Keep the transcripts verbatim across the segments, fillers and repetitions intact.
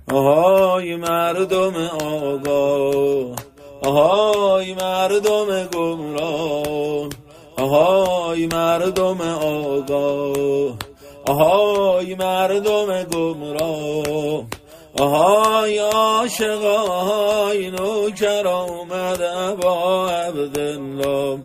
آهای مردم آگاه، آهای مردم گمراه، آهای مردم آگاه، آهای مردم گمراه، آهای عاشقای نوکر آمد ابا عبدالله،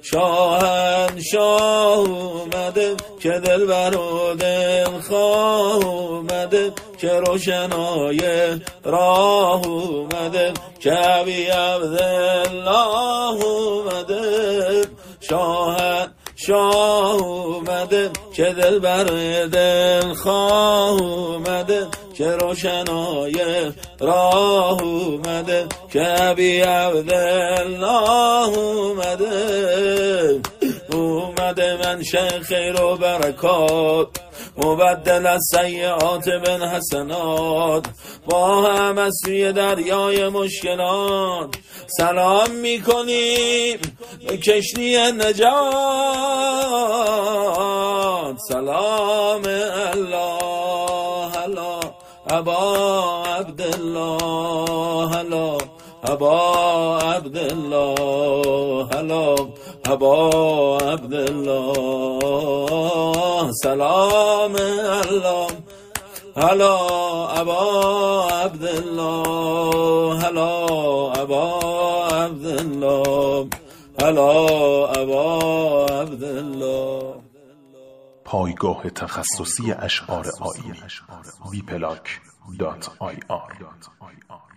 شاهنشاه اومده که دلبر و دلخواه اومده که روشنای راه اومده که ابی عبدالله اومده، شاهنشاه اومده که دلبر دلخواه اومده که روشنای راه اومده که ابی عبدالله اومده. اومده منشأ خیر و برکات، مبدل از سیئات بن حسنات، با هم از سوی دریای مشکلات سلام میکنیم به کشتی نجات. سلام الله علی ابا عبدالله، علی ابا عبدالله، علی ابا عبدالله. سلام الله علی ابا عبدالله، علی ابا عبدالله، علی ابا عبدالله. پایگاه تخصصی اشعار آیینی بی پلاک دات آی آر